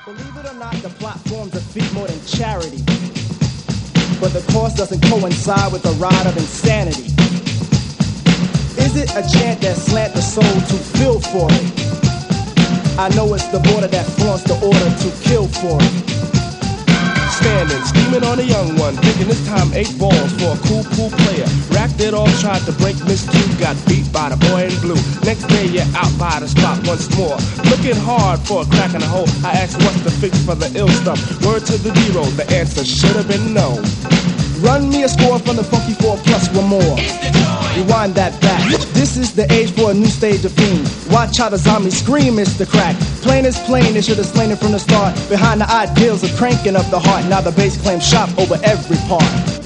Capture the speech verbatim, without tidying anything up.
Believe it or not, the plot forms a feat more than charity. But the course doesn't coincide with the ride of insanity. Is it a chant that slant the soul to feel for it? I know it's the border that flaunts the order to kill for it. Standing, scheming on a young one, thinking this time eight balls for a cool pool player. Racked it off, tried to break Miss Two, got beat by the boy in blue. Next day you're out by the spot once more, looking hard for a crack in the hole. I asked what's the fix for the ill stuff. Word to the zero, the answer should have been no. Run me a score from the funky four plus one more. Rewind that back. This is the age for a new stage of fiend. Watch how the zombies scream, it's the crack. Plain is plain, they should have slain it from the start. Behind the ideals of cranking up the heart, now the bass claims shop over every part.